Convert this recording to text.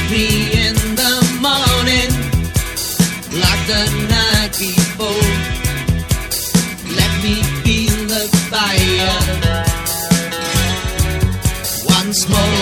me in the morning like the night before. Let me feel the fire once more.